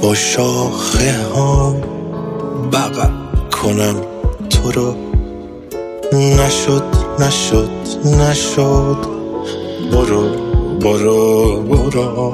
با شاخه ها بغل کنم تو رو. نشد نشد نشد، برو برو برو.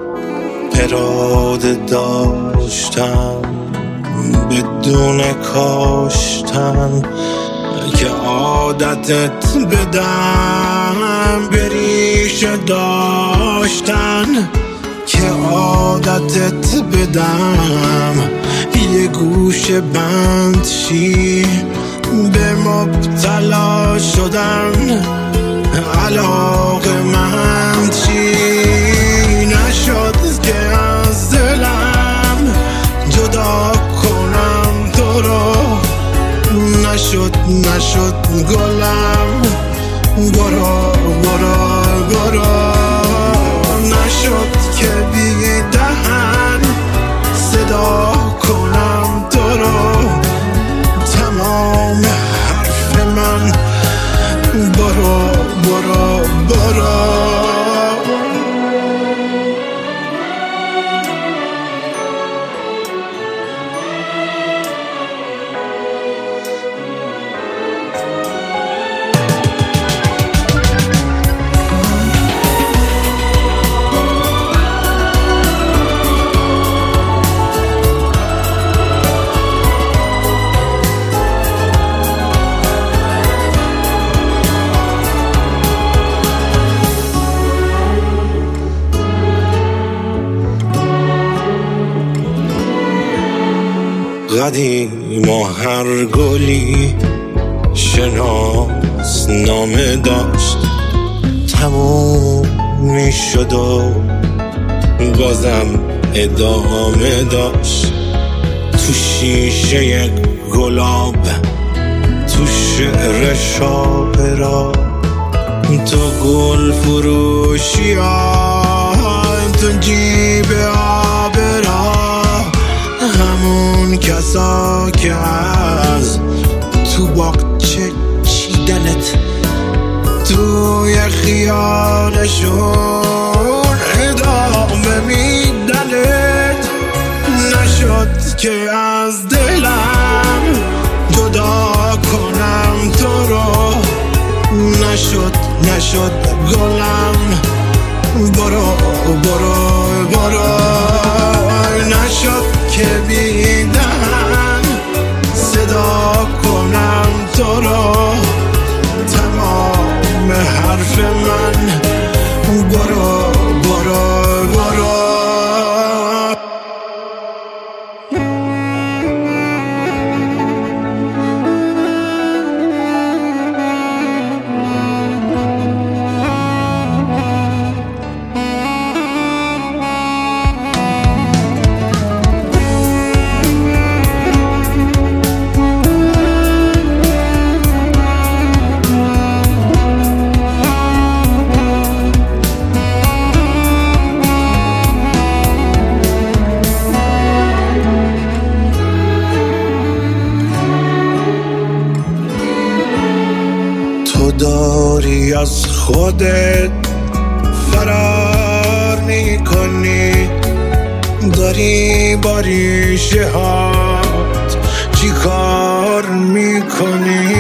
اراده داشتم بدون کاشتن که عادتت بدم، بریشه داشتن که عادتت بدم. یه گوشه بند شی به مبتلا شدن، علاقه مند شی. نشد که از دلم جدا کنم تو رو. نشد نشد گلم، برو برو برو. نشد که بی دهن صدا کنم تو رو. تمام حرف من برو برو برو. قدیم و هر گلی شناس نامه داشت، تموم می شد و بازم ادامه داشت. تو شیشه گلاب، تو شعر شاعرا، تو گل فروشی ها، تو جیب آبرا. همون کسا که از تو باغچه چیدنت، توی خیالشون ادامه میدنت. نشد که از دلم جدا کنم تو رو. نشد نشد گلم، برو برو برو. نشد که بی دهن صدا کنم تو رو. تمام حرف من برو برو برو. داری از خودت فرار میکنی، داری با ریشه هات چی کار میکنی.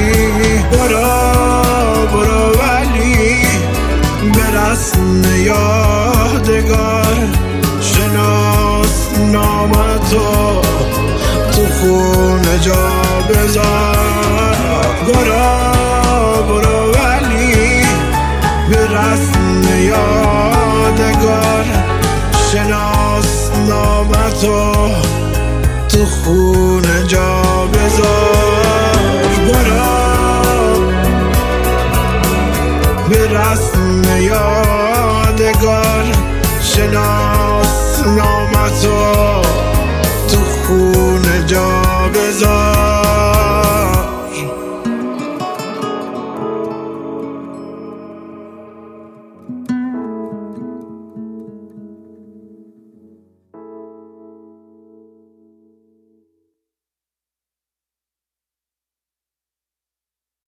برو برو ولی به رسم یادگار، شناس نامتو تو خونه جا بذار. برو برو ولی به رسم یادگار، شناس نامتو تو خونه جا بذار. برو به رسم یادگار، شناس نامتو